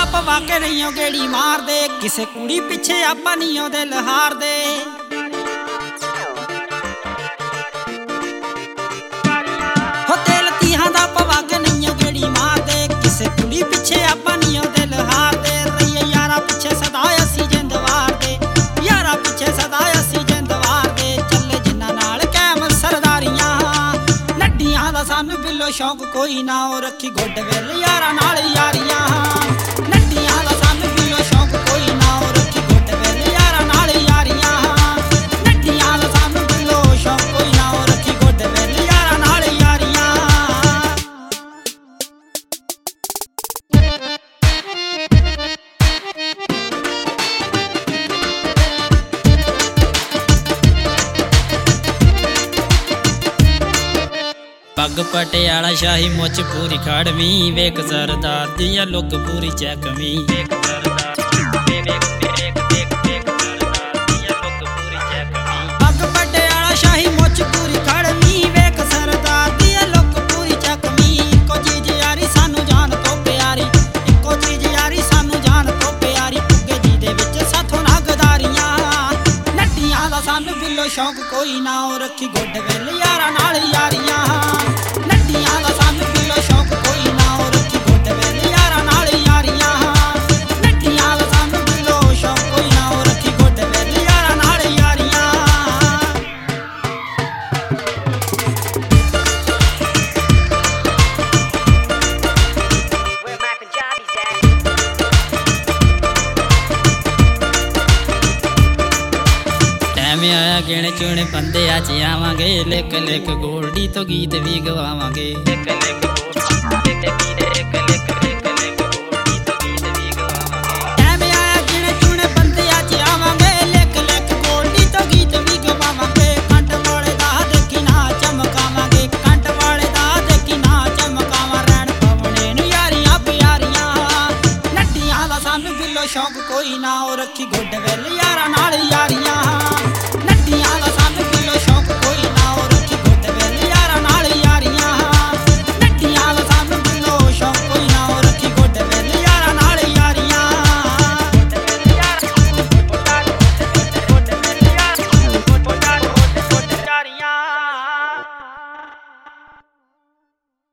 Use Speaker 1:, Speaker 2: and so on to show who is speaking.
Speaker 1: ਪਵਾ ਕੇ ਨਹੀਂ ਓ ਗੇੜੀ ਮਾਰਦੇ, ਕਿਸੇ ਕੁੜੀ ਪਿੱਛੇ ਆਪਾਂ ਨਹੀਂ ਓ ਦਿਲ ਹਾਰਦੇ। ਹੋ ਦਿਲ ਤੀਹਾਂ ਦਾ ਪਵਾ ਕੇ ਨਹੀਂ ਓ ਗੇੜੀ ਮਾਰਦੇ, ਕਿਸੇ ਕੁੜੀ ਪਿੱਛੇ ਆਪਾਂ ਨਹੀਂ ਓ ਦਿਲ ਹਾਰਦੇ। ਰਹੀਏ ਯਾਰਾਂ ਪਿੱਛੇ ਸਦਾ ਅਸੀਂ ਜਿੰਦ ਵਾਰਦੇ, ਯਾਰਾਂ ਪਿੱਛੇ ਸਦਾ ਅਸੀਂ ਜਿੰਦ ਵਾਰਦੇ। ਚੱਲੇ ਜਿਨ੍ਹਾਂ ਨਾਲ ਕਾਇਮ ਸਰਦਾਰੀਆਂ, ਨੱਡੀਆਂ ਦਾ ਸਾਨੂੰ ਬਿੱਲੋ ਸ਼ੌਂਕ ਕੋਈ ਨਾ, ਉਹ ਰੱਖੀ ਗੁੱਡ ਵੇਲੇ ਯਾਰਾਂ ਨਾਲ ਯਾਰੀਆਂ। ਨੱਡੀਆਂ ਦਾ ਸਾਨੂੰ ਬਿੱਲੋ ਸ਼ੌਂਕ ਕੋਈ ਨਾ, ਉਹ ਰੱਖੀ ਗੁੱਡ ਵੇਲੇ ਯਾਰਾਂ ਨਾਲ ਯਾਰੀਆਂ। ਨੱਡੀਆਂ ਦਾ ਸਾਨੂੰ ਬਿੱਲੋ ਸ਼ੌਂਕ ਕੋਈ ਨਾ, ਉਹ ਰੱਖੀ ਗੁੱਡ ਵੇਲੇ ਯਾਰਾਂ ਨਾਲ ਯਾਰੀਆਂ। ਪੱਗ ਪਟਿਆਲਾ ਸ਼ਾਹੀ ਮੁੱਛ ਪੂਰੀ ਖੜਵੀਂ, ਵੇਖ ਸਰਦਾਰ ਦੀ ਆ ਲੁੱਕ ਪੂਰੀ ਚੈਕਵੀਂ। ਵੇਖ ਸਰਦਾਰ ਪੱਗ ਪਟਿਆਲਾ ਸ਼ਾਹੀ ਮੁੱਛ ਪੂਰੀ ਖੜਵੀਂ, ਵੇਖ ਸਰਦਾਰ ਦੀ ਆ ਲੁੱਕ ਪੂਰੀ ਚੈਕਵੀਂ। ਇੱਕੋ ਚੀਜ਼ ਯਾਰੀ ਸਾਨੂੰ ਜਾਨ ਤੋਂ ਪਿਆਰੀ, ਇੱਕੋ ਚੀਜ਼ ਯਾਰੀ ਸਾਨੂੰ ਜਾਨ ਤੋਂ ਪਿਆਰੀ। ਪੁੱਗੇ ਜੀ ਦੇ ਵਿੱਚ ਸਾਥੋਂ ਨਾ ਗਦਾਰੀਆਂ, ਨੱਡੀਆਂ ਦਾ ਸਾਨੂੰ ਬਿੱਲੋ ਸ਼ੌਂਕ ਕੋਈ ਨਾ, ਉਹ ਰੱਖੀ ਗੁੱਡ ਵੇਲੇ ਯਾਰਾਂ ਨਾਲ ਯਾਰੀਆਂ। ਨੱਡੀਆਂ ਦਾ ਸਾਨੂੰ ਬਿੱਲੋ ਸ਼ੌਂਕ ਕੋਈ ਨਾ, ਉਹ ਰੱਖੀ ਗੁੱਡ ਵੇਲੇ ਯਾਰਾਂ ਨਾਲ ਯਾਰੀਆਂ। ਨੱਡੀਆਂ ਦਾ ਸਾਨੂੰ ਬਿੱਲੋ ਸ਼ੌਂਕ ਕੋਈ ਨਾ, ਉਹ ਰੱਖੀ ਗੁੱਡ ਵੇਲੇ ਯਾਰਾਂ ਨਾਲ ਯਾਰੀਆਂ। ਟੈਮ ਆਇਆ ਗਿਣੇ ਚੁਣੇ ਬੰਦੇ ਅੱਜ ਆਵਾਂਗੇ, ਲਿਖ ਲਿਖ ਗੋਲਡੀ ਤੋਂ ਗੀਤ ਵੀ ਗਵਾਵਾਂਗੇ। ਲਿਖ ਲਿਖ ਗੋਲਡੀ ਤੇ ਇੱਕ ਲਿਖ ਗੋਲਡੀ ਤੋਂ ਗੀਤ ਵੀ ਗਵਾਵਾਂਗੇ। ਟੈਮ ਆਇਆ ਗਿਣੇ ਚੁਣੇ ਬੰਦੇ ਅੱਜ ਆਵਾਂਗੇ, ਲਿਖ ਲਿਖ ਗੋਲਡੀ ਤੋਂ ਗੀਤ ਵੀ ਗਵਾਵਾਂਗੇ। ਕੰਟ ਵਾਲੇ ਦਾ ਦੇਖੀ ਨਾ ਚਮਕਾਵਾਂਗੇ, ਕੰਟ ਵਾਲੇ ਦਾ ਦੇਖੀ ਨਾ ਚਮਕਾਵਾਂ। ਰਹਿਣ ਪਵਣੇ ਨੂੰ ਯਾਰੀਆਂ ਪਿਆਰੀਆਂ, ਨੱਡੀਆਂ ਦਾ ਸਾਨੂੰ ਬਿੱਲੋ ਸ਼ੌਂਕ ਕੋਈ ਨਾ, ਉਹ ਰੱਖੀ ਗੁੱਡ ਵੇਲੇ ਯਾਰਾਂ ਨਾਲ ਯਾਰੀਆਂ।